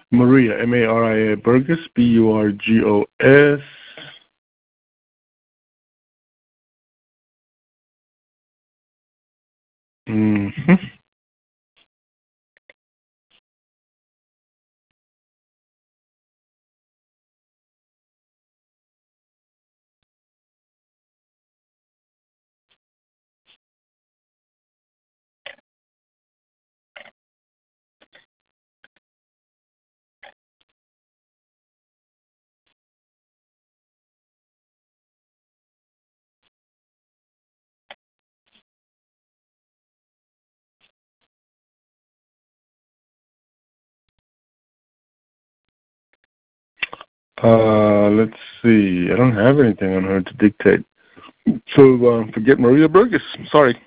Maria, Maria Burgos, Burgos. Mm-hmm. Let's see. I don't have anything on her to dictate. So forget Maria Burgos. Sorry.